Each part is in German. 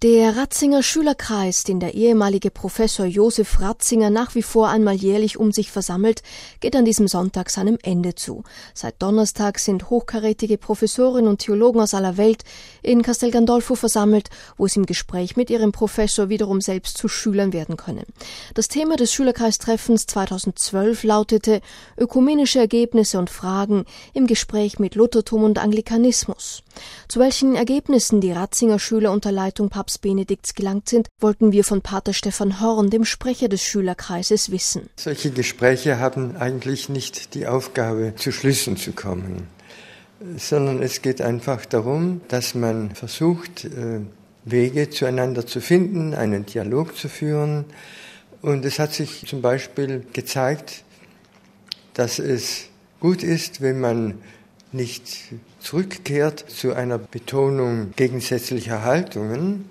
Der Ratzinger Schülerkreis, den der ehemalige Professor Josef Ratzinger nach wie vor einmal jährlich um sich versammelt, geht an diesem Sonntag seinem Ende zu. Seit Donnerstag sind hochkarätige Professorinnen und Theologen aus aller Welt in Castel Gandolfo versammelt, wo sie im Gespräch mit ihrem Professor wiederum selbst zu Schülern werden können. Das Thema des Schülerkreistreffens 2012 lautete Ökumenische Ergebnisse und Fragen im Gespräch mit Luthertum und Anglikanismus. Zu welchen Ergebnissen die Ratzinger Schüler unter Leitung Papst Benedikts gelangt sind, wollten wir von Pater Stefan Horn, dem Sprecher des Schülerkreises, wissen. Solche Gespräche haben eigentlich nicht die Aufgabe, zu Schlüssen zu kommen, sondern es geht einfach darum, dass man versucht, Wege zueinander zu finden, einen Dialog zu führen. Und es hat sich zum Beispiel gezeigt, dass es gut ist, wenn man nicht zurückkehrt zu einer Betonung gegensätzlicher Haltungen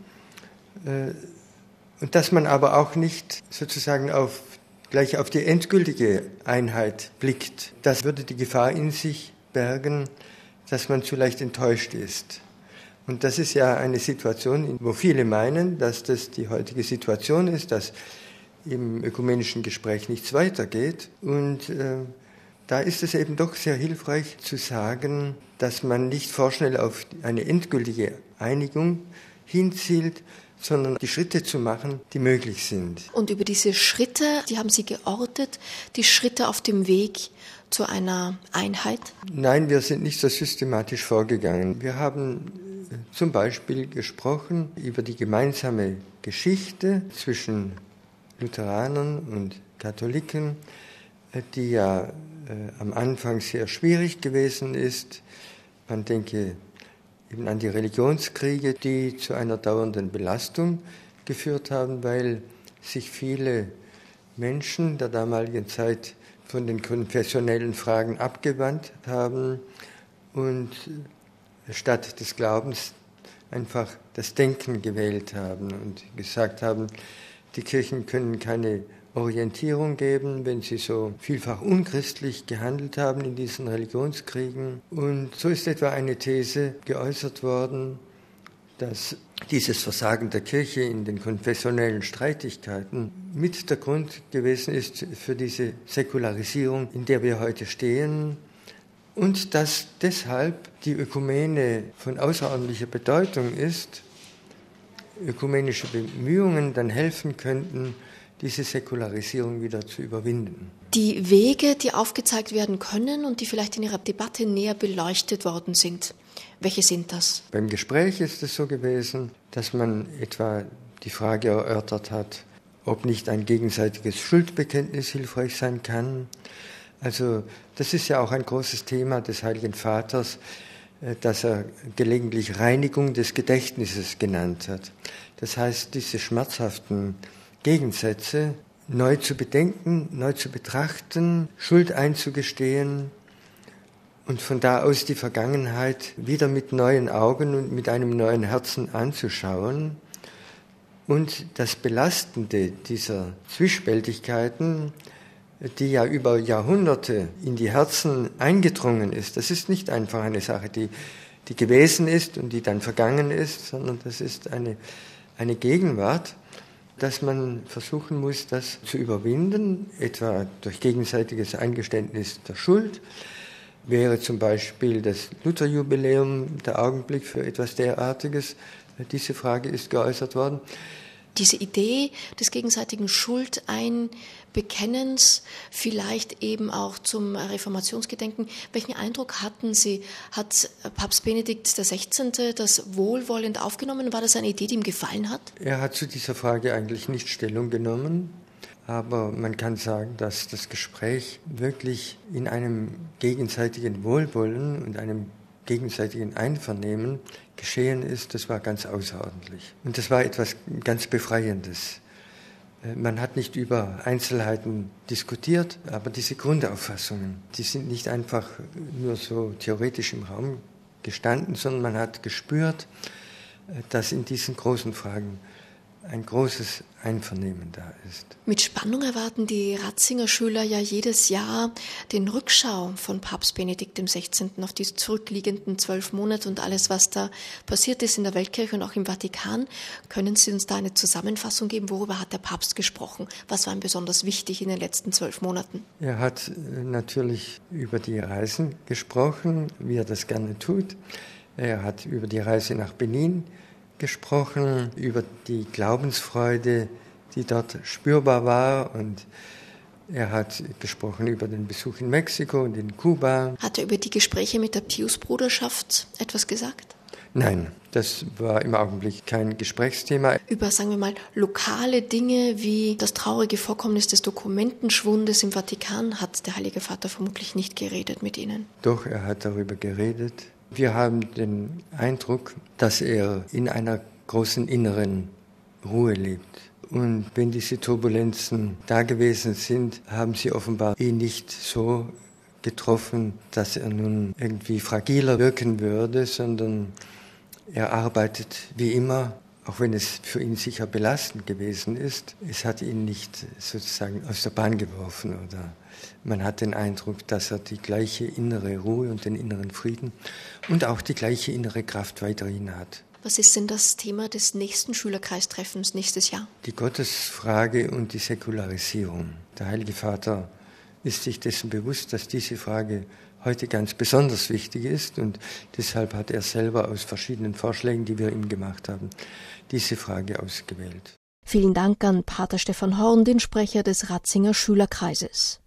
und dass man aber auch nicht sozusagen gleich auf die endgültige Einheit blickt. Das würde die Gefahr in sich bergen, dass man zu leicht enttäuscht ist. Und das ist ja eine Situation, wo viele meinen, dass das die heutige Situation ist, dass im ökumenischen Gespräch nichts weitergeht. Und da ist es eben doch sehr hilfreich zu sagen, dass man nicht vorschnell auf eine endgültige Einigung hinzielt, sondern die Schritte zu machen, die möglich sind. Und über diese Schritte, die haben Sie geortet, die Schritte auf dem Weg zu einer Einheit? Nein, wir sind nicht so systematisch vorgegangen. Wir haben zum Beispiel gesprochen über die gemeinsame Geschichte zwischen Lutheranern und Katholiken, die ja am Anfang sehr schwierig gewesen ist. Man denke eben an die Religionskriege, die zu einer dauernden Belastung geführt haben, weil sich viele Menschen der damaligen Zeit von den konfessionellen Fragen abgewandt haben und statt des Glaubens einfach das Denken gewählt haben und gesagt haben, die Kirchen können keine Orientierung geben, wenn sie so vielfach unchristlich gehandelt haben in diesen Religionskriegen. Und so ist etwa eine These geäußert worden, dass dieses Versagen der Kirche in den konfessionellen Streitigkeiten mit der Grund gewesen ist für diese Säkularisierung, in der wir heute stehen, und dass deshalb die Ökumene von außerordentlicher Bedeutung ist, ökumenische Bemühungen dann helfen könnten, diese Säkularisierung wieder zu überwinden. Die Wege, die aufgezeigt werden können und die vielleicht in Ihrer Debatte näher beleuchtet worden sind, welche sind das? Beim Gespräch ist es so gewesen, dass man etwa die Frage erörtert hat, ob nicht ein gegenseitiges Schuldbekenntnis hilfreich sein kann. Also das ist ja auch ein großes Thema des Heiligen Vaters, das er gelegentlich Reinigung des Gedächtnisses genannt hat. Das heißt, diese schmerzhaften Gegensätze neu zu bedenken, neu zu betrachten, Schuld einzugestehen und von da aus die Vergangenheit wieder mit neuen Augen und mit einem neuen Herzen anzuschauen. Und das Belastende dieser Zwiespältigkeiten, die ja über Jahrhunderte in die Herzen eingedrungen ist, das ist nicht einfach eine Sache, die gewesen ist und die dann vergangen ist, sondern das ist eine Gegenwart, dass man versuchen muss, das zu überwinden, etwa durch gegenseitiges Eingeständnis der Schuld. Wäre zum Beispiel das Lutherjubiläum der Augenblick für etwas derartiges. Diese Frage ist geäußert worden. Diese Idee des gegenseitigen Schuldeinbekennens, vielleicht eben auch zum Reformationsgedenken. Welchen Eindruck hatten Sie? Hat Papst Benedikt XVI. Das wohlwollend aufgenommen? War das eine Idee, die ihm gefallen hat? Er hat zu dieser Frage eigentlich nicht Stellung genommen, aber man kann sagen, dass das Gespräch wirklich in einem gegenseitigen Wohlwollen und einem gegenseitigen Einvernehmen geschehen ist. Das war ganz außerordentlich. Und das war etwas ganz Befreiendes. Man hat nicht über Einzelheiten diskutiert, aber diese Grundauffassungen, die sind nicht einfach nur so theoretisch im Raum gestanden, sondern man hat gespürt, dass in diesen großen Fragen ein großes Einvernehmen da ist. Mit Spannung erwarten die Ratzinger Schüler ja jedes Jahr den Rückschau von Papst Benedikt XVI. Auf die zurückliegenden 12 Monate und alles, was da passiert ist in der Weltkirche und auch im Vatikan. Können Sie uns da eine Zusammenfassung geben? Worüber hat der Papst gesprochen? Was war ihm besonders wichtig in den letzten 12 Monaten? Er hat natürlich über die Reisen gesprochen, wie er das gerne tut. Er hat über die Reise nach Benin gesprochen, über die Glaubensfreude, die dort spürbar war, und er hat gesprochen über den Besuch in Mexiko und in Kuba. Hat er über die Gespräche mit der Pius-Bruderschaft etwas gesagt? Nein, das war im Augenblick kein Gesprächsthema. Über, sagen wir mal, lokale Dinge wie das traurige Vorkommnis des Dokumentenschwundes im Vatikan hat der Heilige Vater vermutlich nicht geredet mit Ihnen. Doch, er hat darüber geredet. Wir haben den Eindruck, dass er in einer großen inneren Ruhe lebt. Und wenn diese Turbulenzen da gewesen sind, haben sie offenbar ihn nicht so getroffen, dass er nun irgendwie fragiler wirken würde, sondern er arbeitet wie immer, auch wenn es für ihn sicher belastend gewesen ist. Es hat ihn nicht sozusagen aus der Bahn geworfen, oder man hat den Eindruck, dass er die gleiche innere Ruhe und den inneren Frieden und auch die gleiche innere Kraft weiterhin hat. Was ist denn das Thema des nächsten Schülerkreistreffens nächstes Jahr? Die Gottesfrage und die Säkularisierung. Der Heilige Vater ist sich dessen bewusst, dass diese Frage heute ganz besonders wichtig ist, und deshalb hat er selber aus verschiedenen Vorschlägen, die wir ihm gemacht haben, diese Frage ausgewählt. Vielen Dank an Pater Stefan Horn, den Sprecher des Ratzinger Schülerkreises.